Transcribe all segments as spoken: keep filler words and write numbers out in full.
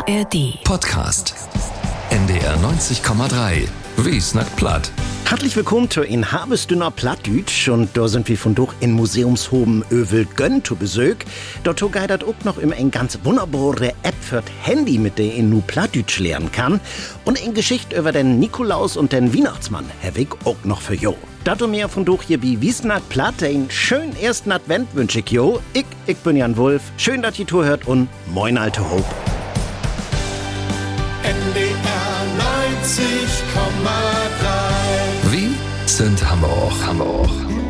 A R D Podcast. N D R neunzig Komma drei. Wie snackt platt? Herzlich willkommen zu in Habesdünner Plattdütsch und da sind wir von durch in Museumshoben Övel Gönn zu Besuch. Dort geidert auch noch im ein ganz wunderbare App für das Handy, mit der in nu Plattdütsch lernen kann. Und in Geschichte über den Nikolaus und den Weihnachtsmann habe ich auch noch für jo. Dazu mehr von durch hier wie Wiesnack Platt, einen schönen ersten Advent wünsche ich jo. Ich, ich bin Jan Wulff. Schön, dass ihr zuhört und moin alte Hope. N D R neunzig Komma drei. Wie sind Hamburg, Hamburg.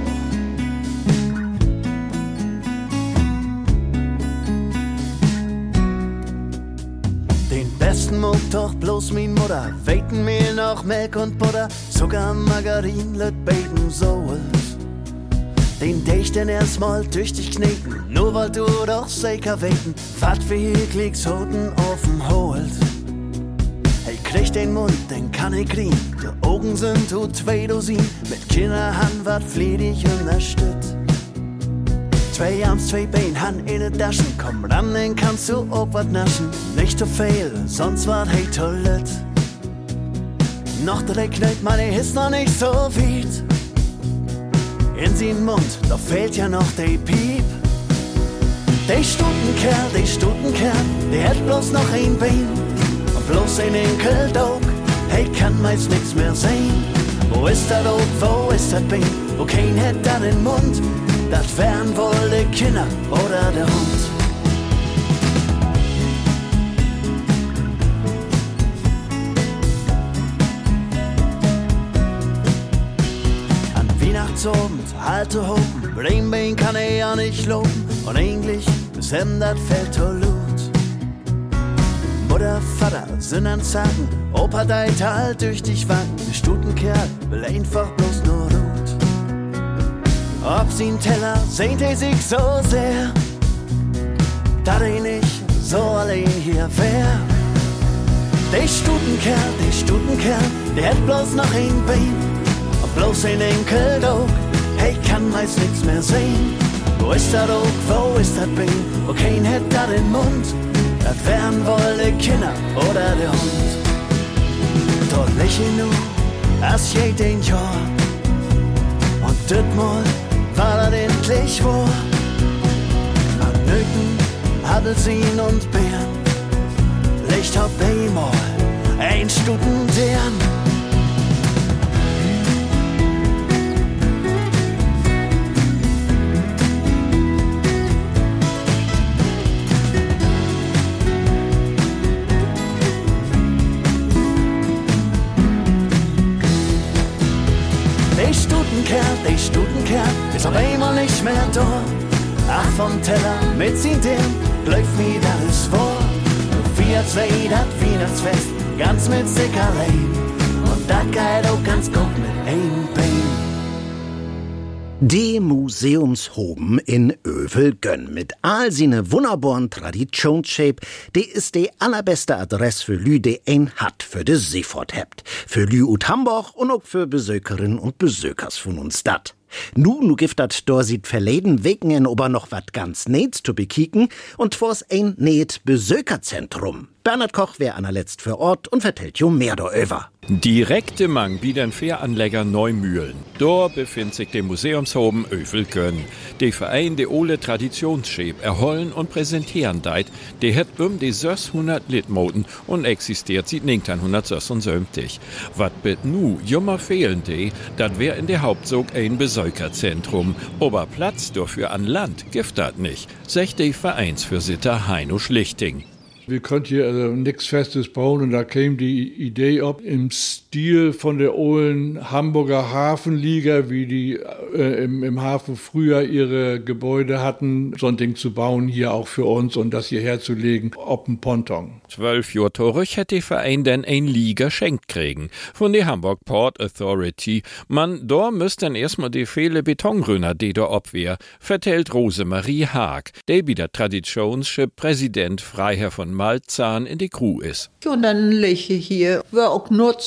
Den besten mag doch bloß min Mutter, weiten mir noch Milch und Butter, Zucker, Margarin, lüt beten Soße. Den dich denn erstmal tüchtig kneten, nur weil du doch sicher weten, wat wir klicks Hoten auf'n Holt. Hey, krieg den Mund, den kann ich kriegen. Die Augen sind tu zwei Dosin. Mit Kinderhand wat fliedig unterstützt. Zwei Arms, zwei Beine, Hand in den Taschen. Komm ran, den kannst du auch wat naschen. Nicht zu viel, sonst wat hey Toilette. Noch drei Knöt, meine ist noch nicht so weit. In sin Mund, da fehlt ja noch der Piep. Der Stutenkerl, der Stutenkerl, der hat bloß noch ein Bein. Bloß ein Enkeldog, hey, kann meist nix mehr sehen. Wo ist das Dog, wo ist das Bein? Wo kein hätt da den Mund? Das wären wohl die Kinder oder der Hund. An Weihnachtsabend, alte Hopen, Brainbein kann er ja nicht loben. Und eigentlich ist ihm das Feld Tolut. Mutter, Vater sind an Zagen, Opa deit halt durch dich wanken. Der Stutenkerl will einfach bloß nur Rut. Ob sie'n Teller sehnt er sich so sehr, dass er nicht so allein hier wär. Der Stutenkerl, der Stutenkerl, der hat bloß noch ein Bein und bloß ein Enkeldog. Hey, kann meist nix mehr sehen. Wo ist das Dog, wo ist das Bein? Wo kein hätt da den Mund? Das wären wohl die Kinder oder der Hund. Dort läch ich nu, as jeden Jahr. Und dit mal war das endlich wahr. An Nöten, Appelsin und Beeren, Licht hab einmal ein Studentern. Der Stutenkerl ist auf einmal nicht mehr da. Ach, vom Teller mit sin Dirn läuft mir alles vor. Wir zwei, dat Weihnachtsfest, ganz mit sich allein. Und dat geht auch ganz gut mit ein Bein. Die Museumshoben in Övel Gönn mit all seine wunderbaren Traditionsshape, die ist die allerbeste Adresse für Lü, die ein hat für de Seefort hebt. Für Lü ut Hamburg und auch für Besökerinnen und Besökers von uns dat. Nu, nu gibt dat da sieht verleden wegen en ober noch wat ganz Nähts zu bekicken und vors ein Näht Besökerzentrum. Bernhard Koch wär anerletzt für Ort und vertellt jo mehr da over. Direkte Mang bieden Fähranleger Neumühlen. Dort befindet sich der Museumshoben Övel Gönn. Der Verein der ole Traditionsschäb erholen und präsentieren deit. Der hat um die sechshundert Litmoten und existiert seit neunzehnhundertsechsundsiebzig. Wat bet nu jummer fehlen de, dat wär in der Hauptsog ein Besökerzentrum. Aber Platz dafür an Land gibt dat nicht, sagt der Vereinsvorsitter Heino Schlichting. Wir konnten hier also nichts Festes bauen und da kam die Idee ab, im Stil von der olden Hamburger Hafenliga, wie die äh, im, im Hafen früher ihre Gebäude hatten, so ein Ding zu bauen, hier auch für uns und das hierher zu legen, ob ein Ponton. Zwölf Jahre zurück hat der Verein dann ein Liga schenkt kriegen von der Hamburg Port Authority. Man, da müsst dann erstmal die viele Betonröner, die da abwehr, vertellt Rosemarie Haag, der wie der Traditionsschiff Präsident Freiherr von Malzahn in die Crew ist. Und dann läche hier, wer auch nutzt,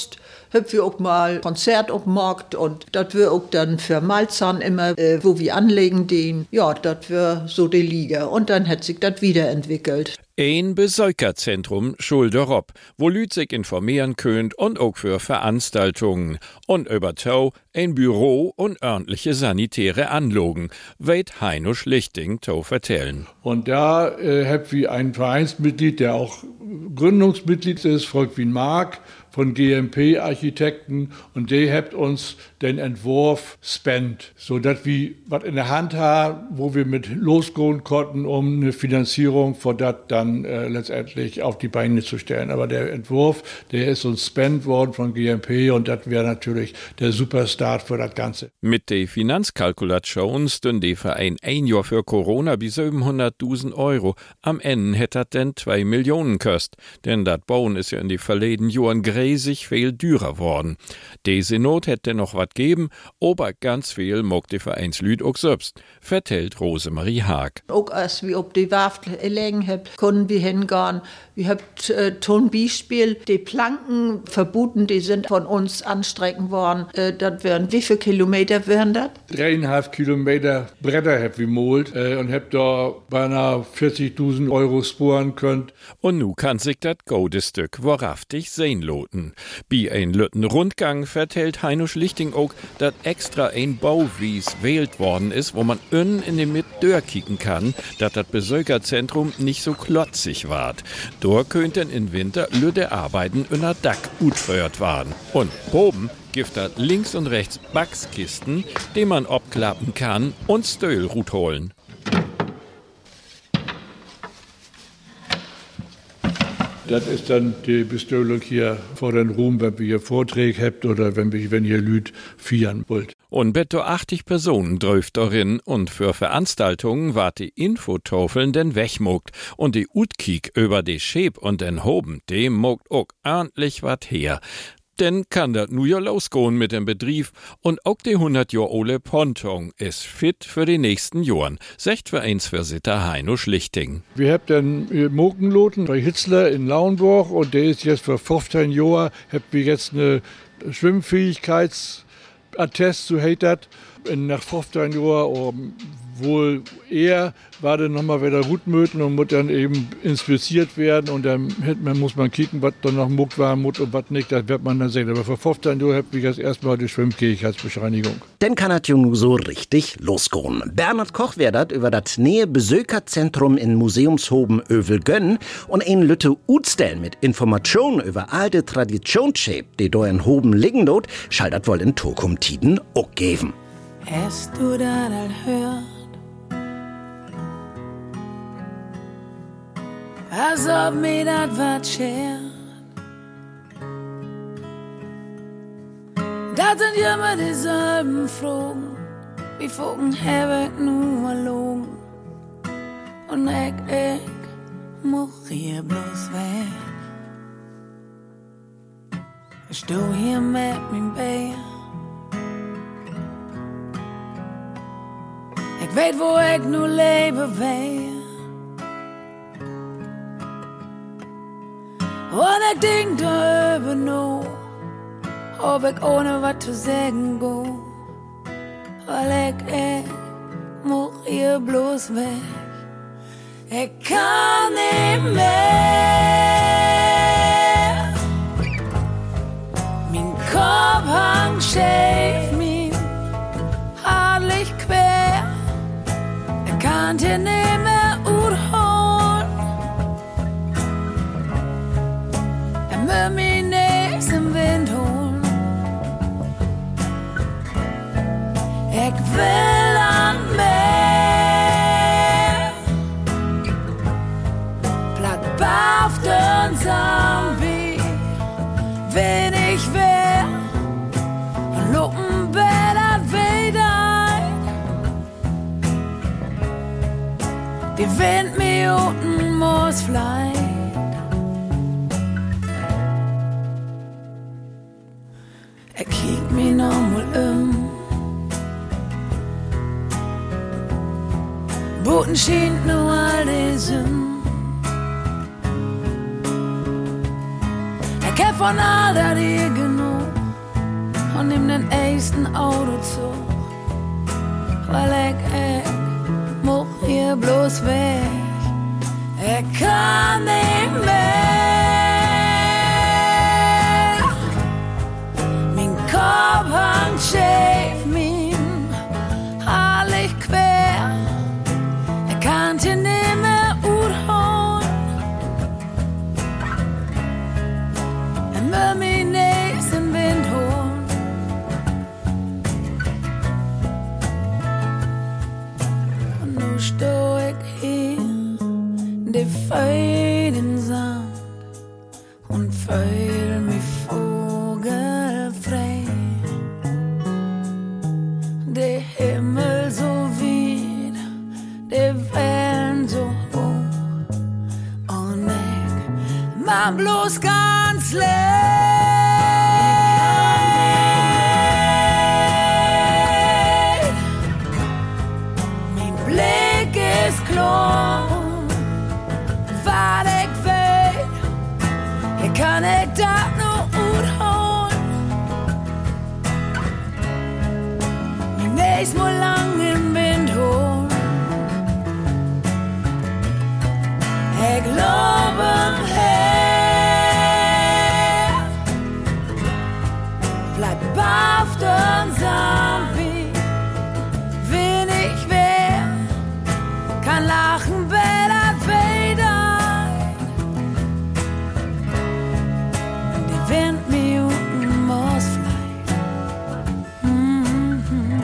hab wir auch mal Konzert aufgemacht und das wir auch dann für Malzahn immer, äh, wo wir anlegen den, ja, das wir so die Liga. Und dann hat sich das wiederentwickelt. Ein Besucherzentrum Schulderop, wo Lüt sich informieren könnt und auch für Veranstaltungen. Und über Tau ein Büro und ordentliche sanitäre Anlagen, weit Heino Schlichting Tau vertellen. Und da äh, hab wir ein Vereinsmitglied, der auch Gründungsmitglied ist, Volkwin Mark von G M P Architekten, und der habt uns den Entwurf spend, so dass wir was in der Hand haben, wo wir mit losgehen konnten, um eine Finanzierung für das dann äh, letztendlich auf die Beine zu stellen. Aber der Entwurf, der ist uns spend worden von G M P, und das wäre natürlich der Superstart für das Ganze. Mit der Finanzkalkulation stünde der Verein ein Jahr für Corona bis siebenhunderttausend Euro. Am Ende hätte das denn zwei Millionen kost. Denn das Bauen ist ja in die verleden Jahren gräsig viel dürrer worden. Diese Not hätte noch was geben, aber ganz viel mag die Vereinslüd auch selbst, vertellt Rosemarie Haag. Auch als wir auf die Wafel gelegen haben, konnten wir hingehen. Wir haben äh, ein Beispiel, die Planken verboten, die sind von uns anstrecken worden. Äh, das wären, wie viele Kilometer wären das? Dreieinhalb Kilometer Bretter hab wir molt äh, und hab da beinahe vierzigtausend Euro sparen können. Und nu kann sich das gute Stück wahrhaftig sehen loten. Bei ein Lütten Rundgang vertellt Heino Schlichting auch, dass extra ein Bauwies wählt worden ist, wo man innen in den Mittdör kicken kann, dass das Besucherzentrum nicht so klotzig ward. Dort könnten im Winter lüde Arbeiten in der Dack utfeuert waren. Und oben gibt es links und rechts Backskisten, die man abklappen kann und Stöhlrut holen. Das ist dann die Bestellung hier vor den Ruhm, wenn wir hier Vorträge habt oder wenn wir, wenn ihr Lüd feiern wollt. Und betto achtzig Personen dröft darin, und für Veranstaltungen wart die Infotafeln denn wegmogt und die Utkik über die Schäb und den Hoben, dem mogt auch ordentlich wat her. Denn kann dat nu ja losgehen mit dem Betrieb, und auch die hundert Jahr ole Ponton ist fit für die nächsten Jahren, sagt Vereinsvorsitter Heino Schlichting. Wir haben den Mokenloten bei Hitzler in Lauenburg, und der ist jetzt für fünfzehn Jahre, haben wir jetzt eine Schwimmfähigkeitsattest, so heißt das. Nach fünfzehn Jahren, wohl eher, war dann nochmal wieder Rutmöten und muss dann eben inspiziert werden, und dann muss man kicken, was dann noch Muck war und was nicht, das wird man dann sehen. Aber vor fünfzehn Jahren habe ich jetzt erstmal die Schwimmfähigkeitsbescheinigung. Denn kann das ja nun so richtig losgehen. Bernhard Koch werdet über das nähe Besucherzentrum in Museumshoben Övelgönn und ein Lütte Utstellen mit Informationen über alte Traditionsschäb, die da in Hoben liegen dort, schall das wohl in Tokum-Tiden auch geben. Hast du das all hört? Als ob mir das was schert. Das sind immer dieselben Flogen, wie Vogel habe ich nur erlogen. Und ich, ich, muss hier bloß weg. Ich steh hier mit meinem Bär. Ich weet wo ich nur lebe wär. Und ich denk darüber noch, ob ich ohne was zu sagen go. Weil ich, ich muss hier bloß weg. Ich kann nicht mehr. Mein Kopf hang schief, mein Haar liegt quer. Ich kann dir nicht mehr urholen. Er will mich nix im Wind holen. Ich will an Meer. Platt baft und Zombie, wen ich wär. Und Lupen bällert wieder ein. Die Wind mir unten muss fliehen. Er kiegt mich noch mal um. Boten schien nur all die Sünden. Er kennt von all das hier genug. und nimm den ersten Autozug, weil ich, ich muss hier bloß weg. Ich kann nicht mehr. Mein Kopf hängt schief, mein Haar liegt quer. Ich kann hier nicht mehr uthauen. Ich will mich nächsten Wind holen. Und nun steh ich hier in der feinen Sand und fühl mich vogelfrei. Der Himmel so weit, der Wellen so hoch und ich mach bloß ganz leer. Mein Blick ist klar, weil ich will, hier kann ich das nur gut holen. Mein nächstes Mal lang im Wind holen. Ich glaube her, bleib baft und Zombie, wen ich wär, kann lachen, wer das wieder. Die Wind mir unten muss vielleicht. Mm-hmm.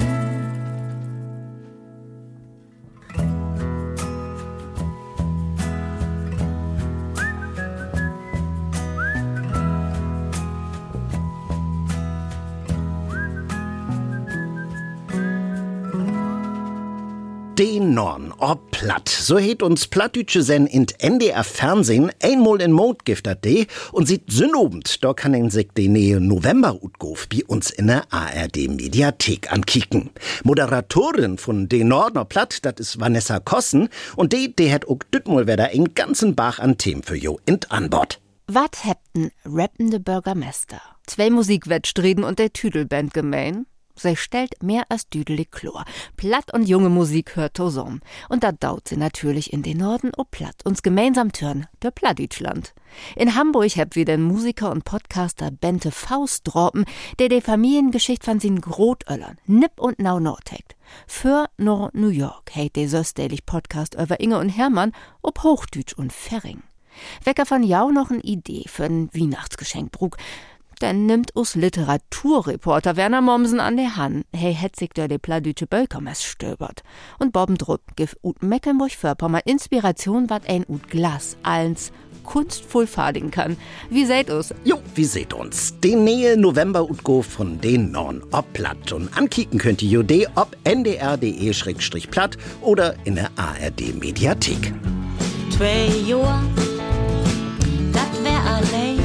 Den Norn, ob platt. So heet uns Plattdütsche sen in N D R Fernsehen einmal in Mond giftet de und sieht sünnobend, da kann en sich de Nähe November utgof bei uns in der A R D Mediathek ankicken. Moderatorin von de Norner Platt, dat is Vanessa Kossen und de, de hat auch dütmol wieder en ganzen Bach an Themen für jo in Anbord. Wat hebten rappende Bürgermeister? Zwei Musikwettstreben und der Tüdelband gemein? Sie stellt mehr als düdelig Chlor. Platt und junge Musik hört zusammen. Und da daut sie natürlich in den Norden o Platt, uns gemeinsam türn, der Plattdeutschland. In Hamburg heb wir den Musiker und Podcaster Bente Faust droppen, der die Familiengeschichte von sin Grotöllern nipp und nau nortegt. Für nor New York heit der söstelig Podcast über Inge und Hermann ob Hochdütsch und Ferring. Wecker von jau noch eine Idee für ein Weihnachtsgeschenk brug. Dann nimmt us Literaturreporter Werner Mommsen an der Hand. Hey, hätt sich der de Plattdütsche Bölkermess stöbert. Und Bobbendrupp gif ut Mecklenburg-Vorpommern Inspiration, wat ein ut Glas allens kunstvoll fadigen kann. Wie seht us? Jo, wie seht uns? Den Nähe November utgo von den Norn ob Platt. Und ankicken könnt ihr de ob n d r punkt d e schrägstrich platt oder in der A R D Mediathek. Zwei Jahr, dat wär allein.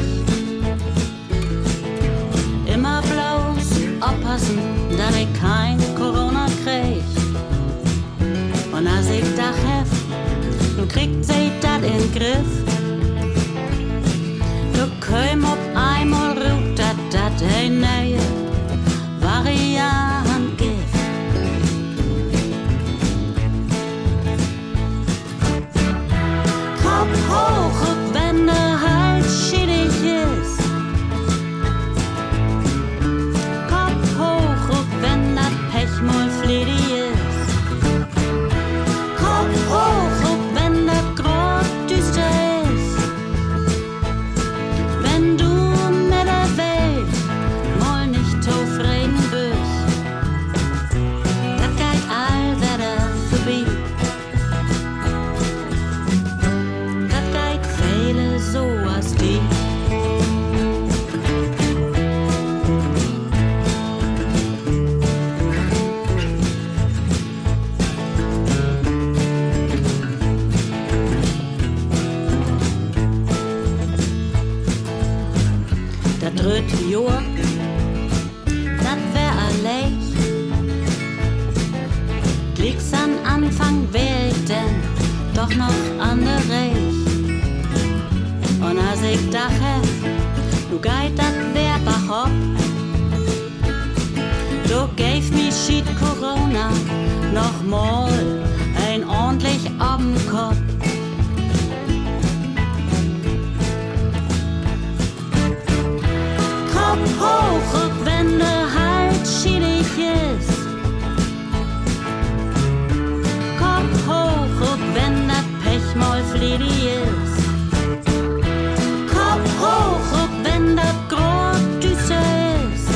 Immer bloß aufpassen, dass ich kein Corona krieg. Und als ich das hef, dann kriegt sie das in den Griff. Du komm auf einmal ruht, dat dat ein neue Variant gibt. Kopf hoch, und wenn der Hals schädig ist. Mal fledi ist. Kopf hoch, und wenn der Grad düster ist. Wenn du mit der Welt mal nicht zufrieden bist, das geht all wieder vorbei. Das geht viele so als die. Dritte Jahr, das wär allein. Glicks an Anfang wär ich denn doch noch anderes. Und als ich dachte, du geit dat wär bach ob, gave mir schied Corona nochmal ein ordentlich Abendkopf. Kopf hoch, und wenn der halt schiedig ist. Kopf hoch, und wenn das Pech mal fliedig ist. Kopf hoch, und wenn das grad düster ist.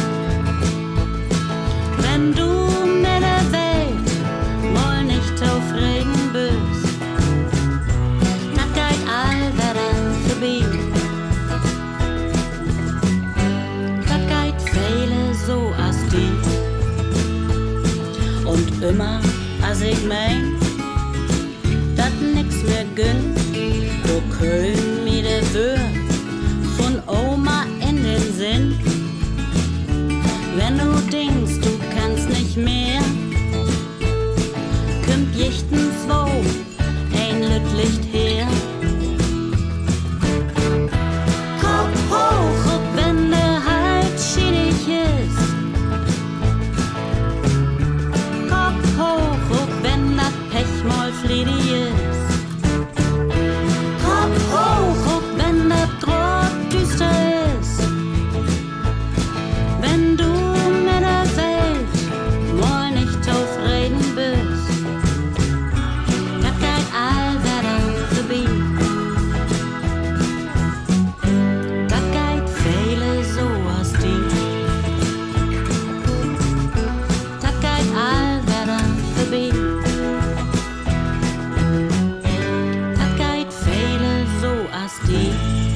Wenn du mit der Welt mal nicht auf Regen bist. Das geht all wieder vorbei. So als die. Und immer, als ich mein, dat nix mehr gönnt, du könnt mir der Wör von Oma in den Sinn. Wenn du denkst, du kannst nicht mehr, kümmt jichtens wo ein Lüttlicht her. Kopf hoch, ob wenn der halt schiedig ist. Kopf hoch, ob wenn das Pech mal fliedig ist. Kopf hoch, ob wenn das Draht düster ist. Wenn du mit der Welt mal nicht auf Reden bist. Das geht all wieder vorbei. Das geht viele so als die. Das geht all wieder vorbei. Das geht viele so als die.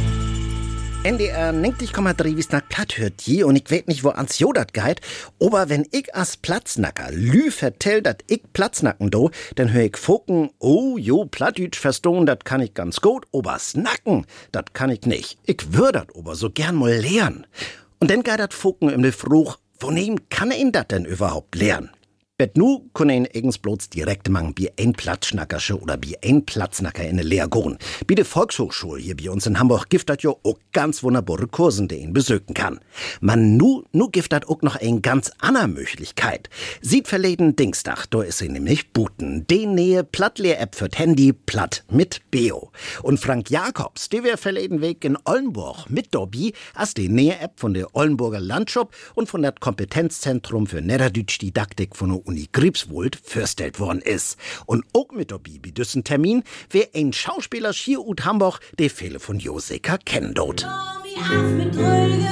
N D R neunzig Komma drei wie's nach Platt hört je und ich weet nicht, wo ans Jodat geht, aber wenn ich as Platznacker Lü vertell, dat ich Platznacken do, dann hör ich Foken, oh jo, Plattdütsch verstohn, dat kann ich ganz gut, aber snacken, dat kann ich nicht. Ich würd dat aber so gern mal lernen. Und dann geht dat Foken im de Fruch, von ihm kann ihn dat denn überhaupt lernen? Bet nu kun ein eigens bloß direkt mang bi ein Platzschnackersche oder bi ein Platznacker in ne Lehr goen. Bi de Volkshochschule hier bei uns in Hamburg gibt dat jo auch ganz wunderbare Kursen, die ihn besöken kann. Man nu, nu gibt dat auch noch ein ganz ander Möglichkeit. Sieht verleden Dingstag, da is sie nämlich booten. Den Nähe Plattlehr-App für Handy, platt mit Beo. Und Frank Jakobs, der wär verleden Weg in Ollenburg mit Dobby, as die Nähe-App von der Ollenburger Landschop und von dat Kompetenzzentrum für Niederdütsch-Didaktik von der Uni Griebswold vorstellt worden ist. Und auch mit der Bibi düssen Termin, wer ein Schauspieler hier ut Hamburg, der viele von Joseka kennen dort. mit dröge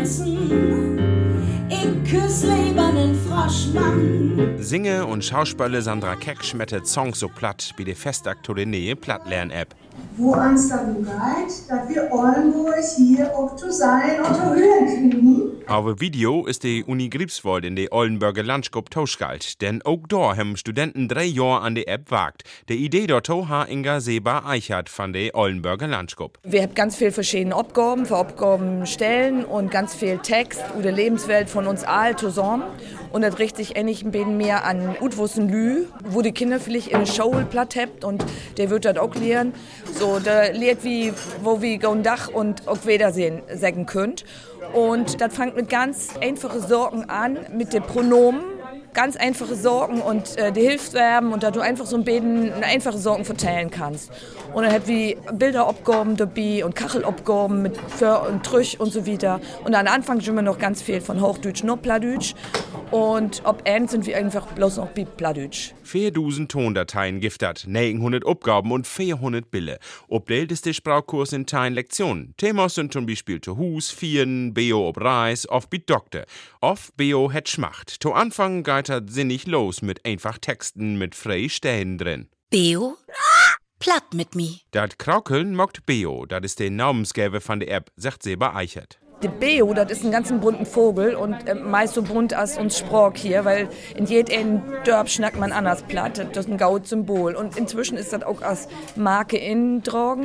Prinzen, ich küss lieber den Froschmann. Singe und Schauspieler Sandra Keck schmettert Songs so platt wie die festaktuelle Nähe Plattlern-App. Wo uns dann geht, dass wir Ollenburg hier auch zu sein und zu hören kriegen. Auf Video ist die Uni Griebswold in der Ollenburger Landschap tauschgalt, denn auch da haben Studenten drei Jahre an der App wagt. Die Idee dort hat Inga Seber-Eichert von der Ollenburger Landschap. Wir haben ganz viele verschiedene Aufgaben, für Aufgaben stellen und ganz viel Text über die Lebenswelt von uns all zusammen. Und das richtet sich ähnlich ein bisschen mehr an Utwussen Lü, wo die Kinder vielleicht in eine Show platt habt und der wird das auch lernen. So, der lehrt wie, wo wir gehen Dach und auch Wiedersehen sagen könnt. Und das fängt mit ganz einfachen Sorgen an, mit den Pronomen. Ganz einfache Sorgen und äh, die Hilfsverben und da du einfach so ein bisschen eine einfache Sorgen verteilen kannst. Und dann hat wie Bilderabgaben dabei und Kachelabgaben mit Für und Trüch und so weiter. Und am Anfang schon wir noch ganz viel von Hochdeutsch, noch Plattdeutsch. Und ob End sind wir einfach bloß noch bei Plattdeutsch. viertausend Tondateien giftet, neunhundert Abgaben und vierhundert Bilder. Obdelt ist der Sprachkurs in Teilen Lektionen. Themen sind zum Beispiel zu Hus, Vieren, Beo ob Reis, auf Bit Doktor. Auf Beo het Schmacht. To Anfang geht das sinnig los mit einfach Texten mit frei Stellen drin. Beo? Platt mit mi. Dat Kraukeln mockt Beo, das ist der Namensgeber von der App, sagt Seber-Eichert. Der Beo, das ist ein ganz bunten Vogel und äh, meist so bunt als uns Sprach hier, weil in jedem Dorf schnackt man anders platt. Das ist ein Gaut-Symbol. Und inzwischen ist das auch als Marke in Drogen.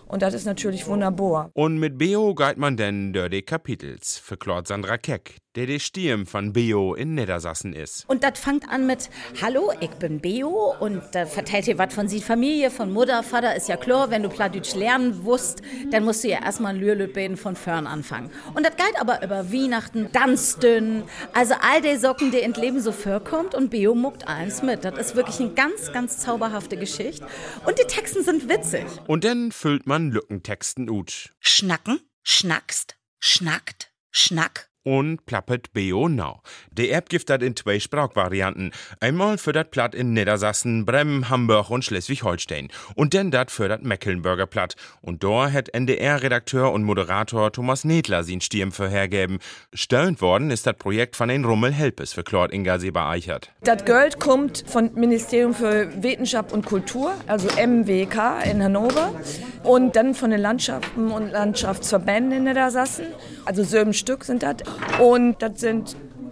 Und das ist natürlich wunderbar. Und mit Beo geht man denn durch die Kapitels, verklort Sandra Keck, der die Stimme von Beo in Niedersassen ist. Und das fängt an mit, hallo, ich bin Beo und da verteilt ihr was von sie Familie, von Mutter, Vater, ist ja klar, wenn du Plattdeutsch lernen wusst, dann musst du ja erstmal ein Lürlöbeden von Fern anfangen. Und das geht aber über Weihnachten, Tanzdünn, also all die Socken, die in Leben so vorkommt und Beo muckt eins mit. Das ist wirklich eine ganz, ganz zauberhafte Geschichte und die Texten sind witzig. Und dann füllt man Lückentexten ut. Schnacken, schnackst, schnackt, schnack. Und plappet Beo now. Die App gibt das in zwei Sprachvarianten. Einmal für das Platt in Niedersassen, Bremen, Hamburg und Schleswig-Holstein. Und dann das für das Mecklenburger Platt. Und da hat N D R-Redakteur und Moderator Thomas Nedler sin Stirn vorhergeben. Stöhnt worden ist das Projekt von den Rummel Helpes, verklort Inga Seber-Eichert. Das Geld kommt vom Ministerium für Wissenschaft und Kultur, also M W K in Hannover. Und dann von den Landschaften und Landschaftsverbänden in Niedersassen. Also sieben Stück sind das. Und das sind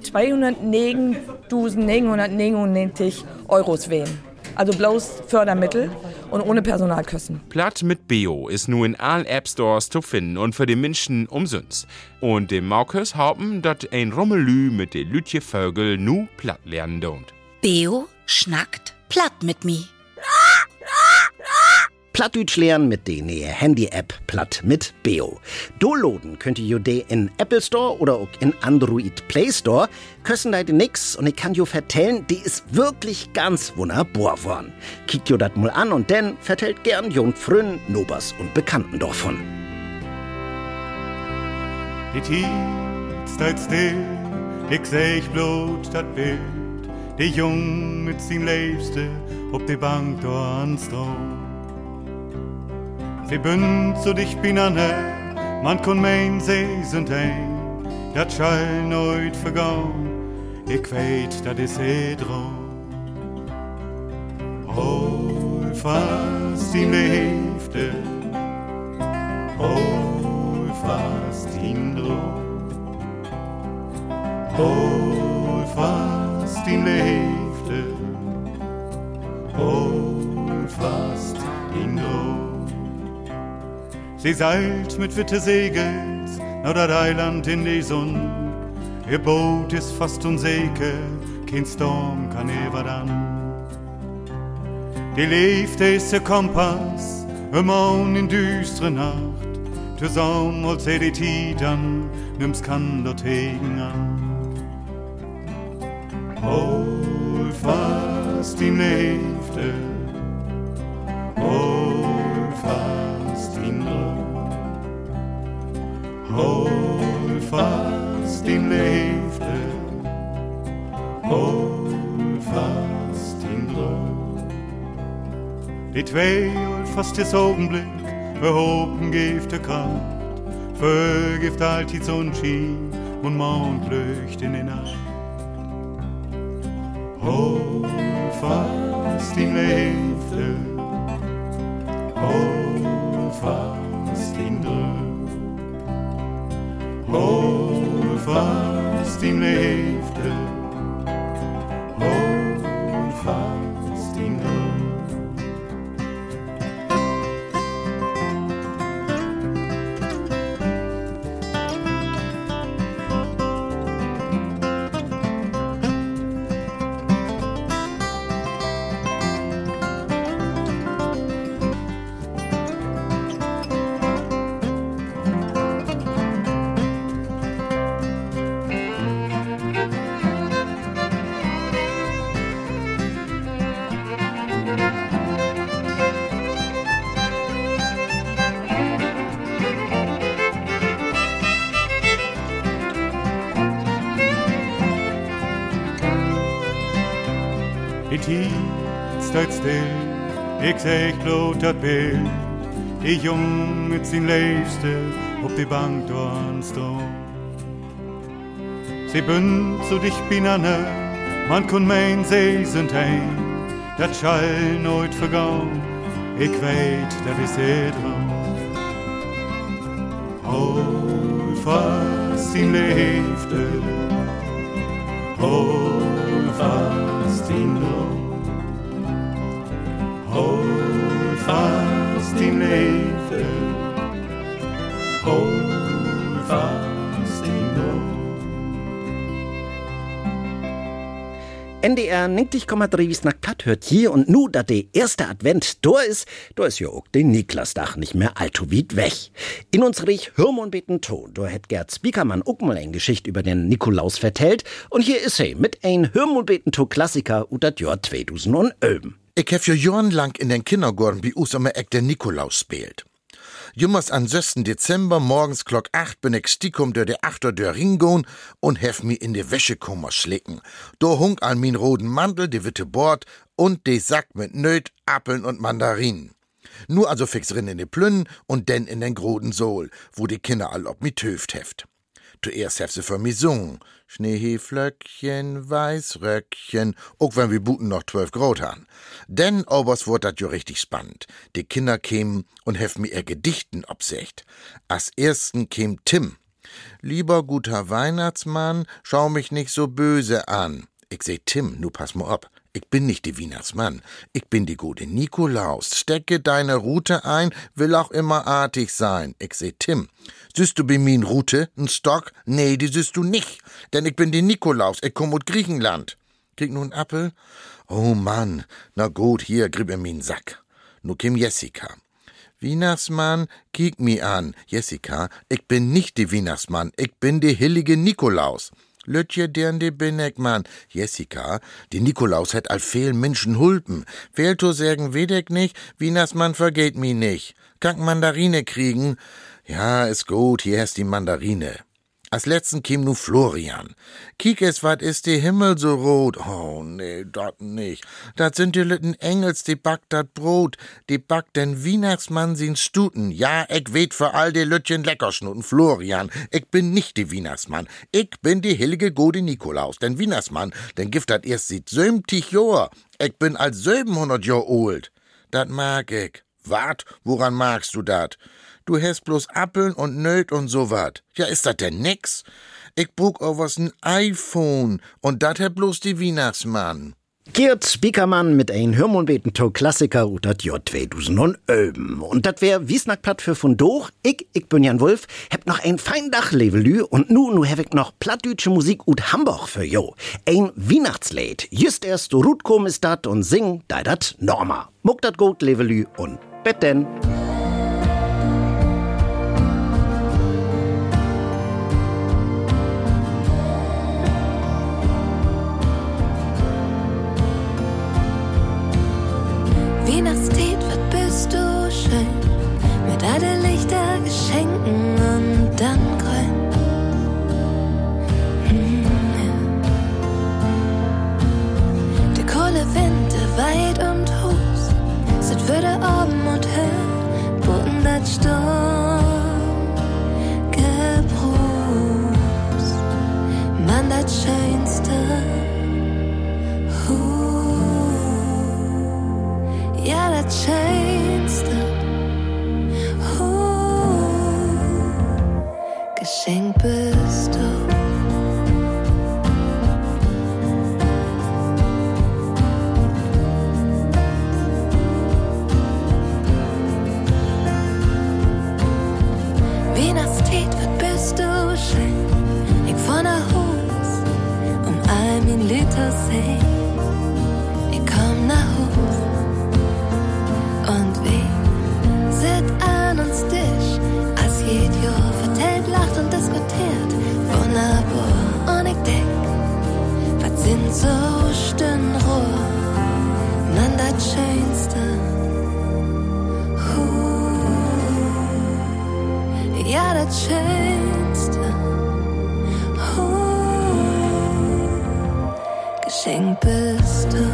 zweihundertneuntausendneunhundertneunundneunzig Euros wehen. Also bloß Fördermittel und ohne Personalkosten. Platt mit Beo ist nur in allen App Stores zu finden und für die Menschen umsonst. Und dem Maukes haupten, dass ein Rummelü mit de Lütje Vögel nu platt lernen don't. Beo schnackt platt mit mi. Plattdeutsch lernen mit der neue Handy-App Platt mit Beo. Downloaden könnt ihr die in Apple Store oder auch in Android Play Store. Kössen da nix und ich kann jo vertellen, die ist wirklich ganz wunderbar worden. Kickt jo dat mal an und dann vertellt gern Jon Frön, Nobers und Bekannten davon. Die Tiet steht still, ich seh ich blut dat Bild. Die Jung mit sin Liebste, ob die Bank da ans Stroh. Sie bünd zu dich binane, man kann mein, sie sind ein, dat schall neut vergaun, ich weet, dat is eh droh. Hol fast in die Hälfte, hol fast in droh. Hol fast in die Hälfte, hol fast in droh. Sie seilt mit witte Segels nach der Eiland in die Sonne. Ihr Boot ist fast unsicher, kein Sturm kann ever dann. Die Liefde ist der Kompass, immer in düstere Nacht. Zusammen holt sie die Tiet an, nimm's kann dort hegen an. Hol fast in die Hälfte, hol fast in die Hol fast in die Hälfte, hol fast in Dröh. Die zwei holt fast des Augenblick, behoben gibt der Kraft, vergift alt die Sonnenschein und Mondlicht in die Nacht. Hol fast in die Hälfte, hol fast in Dröh. Hol fast in die Hälfte, hol fast in die Die Tiet steht still, ich seh ich blut dat Bild. Die Jung mit sin Liebste, ob die Bank da ans Stroh. Sie bünd zu dich binane, man kann mein, sie sind ein. Dat schall neut vergaun, ich weet, dat is eh dran. Hol fast in die Hälfte, hol fast in die Hol fast in die Hälfte, hold fast in Gott. N D R neunzig Komma drei Wiesnack Platt hört hier und nu, dat de erste Advent da ist, da ist ja auch den Niklasdach nicht mehr allzu weit weg. In uns rich Hörmon beten to, da hat Gerd Spiekermann auch mal eine Geschichte über den Nikolaus vertellt und hier ist er mit ein Hörmon beten to Klassiker ut dat Jahr zweitausendelf. Ich hab ja jahrelang in den Kindergarten bei uns immer eck der Nikolaus spielt. Jummers an sechsten Dezember morgens klock acht bin ich stikum durch de Achterdör ringon und hef mi in de Wäschekummer schlicken. Do hung an min roten Mantel de witte Bord und de Sack mit Nöt, Appeln und Mandarinen. Nur also fix rin in de Plünnen und denn in den groden Sohl, wo die Kinder all ob mi töft heft. Zuerst hef sie für mi sungen. Schneeflöckchen, Weißröckchen, auch wenn wir Buten noch zwölf Grad han. Denn obers wurde dat jo richtig spannend. Die Kinder kämen und hef mir ihr Gedichten obsecht. Als ersten käm Tim. Lieber guter Weihnachtsmann, schau mich nicht so böse an. Ich seh Tim, nu pass mal ab. Ich bin nicht die Weihnachtsmann. Ich bin die gute Nikolaus. Stecke deine Rute ein, will auch immer artig sein. Ich seh Tim. Süßt du bei min Rute, n Stock? Nee, die süßt du nicht. Denn ich bin die Nikolaus. Ich komm aus Griechenland. Krieg nun Appel? Oh Mann. Na gut, hier, grib in min Sack. Nu kim Jessica. Weihnachtsmann, kiek mi an. Jessica, ich bin nicht die Weihnachtsmann. Ich bin die hillige Nikolaus. Lötje deren de Binneck, Mann. Jessica, die Nikolaus hat all vielen Menschen hulpen. Fehl to sagen, wedek nicht, Weihnachtsmann vergeht mi nicht. Kann Mandarine kriegen? Ja, ist gut, hier hast die Mandarine. Als letzten kim nu Florian. Kiek es, wat ist die Himmel so rot? Oh, nee, dat nicht. Dat sind die lütten Engels, die backt dat Brot. Die backt den Weihnachtsmann sin Stuten. Ja, ich weet für all die Lütchen Leckerschnutten. Florian, ich bin nicht die Weihnachtsmann. Ich bin die hillige gode Nikolaus. Den Weihnachtsmann, den gift dat erst sieht sömtig Jahr. Ich bin als siebenhundert Jahr alt. Dat mag ich. Wat? Woran magst du dat? Du hast bloß Appeln und Nöt und so wat. Ja, ist dat denn nix? Ich brauch auch was n iPhone und dat hat bloß die Weihnachtsmann. Gerd Spiekermann mit ein Hörmonbeten-to Klassiker ut dat Jahr zweitausendelf. Und dat wär Wiesnack-Platt für von doch. Ich, ich bin Jan Wulff, hab noch ein fein Dach Levelü und nu, nu hab ich noch plattdütsche Musik ut Hamburg für jo. Ein Weihnachtslied. Just erst du Rut kom ist dat und sing da dat Norma. Muck dat gut Levelü und bet denn. Weihnachtslied wird bist du schön, mit all den Lichter, Geschenken und dann grün. Hm, ja. Der kohle Wind, der weit und hoch, sit würde oben und höher, boten dat Sturm gebrust. Man, dat Schönste, ja, das Schönste, uh, Geschenk bist du. Weihnachtslied wird bist du schön, ich von der Hus, um all mein Liter seh, ich komm nach Hus. Und wie sit an uns Tisch, als jed Jahr vertellt, lacht und diskutiert. Wunderbar, und ich denk, was sind so Stirnrohr? Man, das Schönste, uh, ja, das Schönste, uh, Geschenk bist du.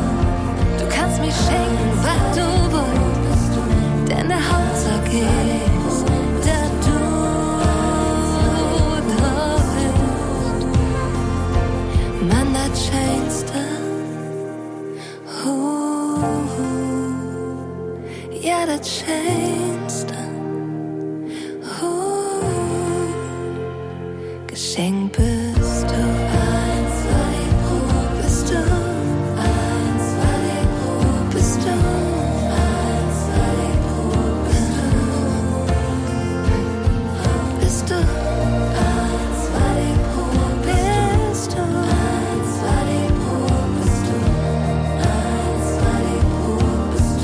Schenken, was du wollt, denn der Hauptsache Schönste. Oh, Geschenk bist du. Eins, zwei, oh, bist du. Eins, zwei, oh, bist du. Eins, zwei, oh, bist du. Bist du. Eins, zwei, oh, bist du. Eins, zwei, oh, bist du. Eins, zwei, oh, bist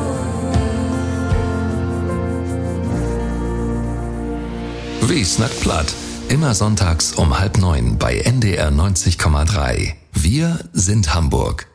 du. Wie snackt platt? Immer sonntags um halb neun bei N D R neunzig Komma drei. Wir sind Hamburg.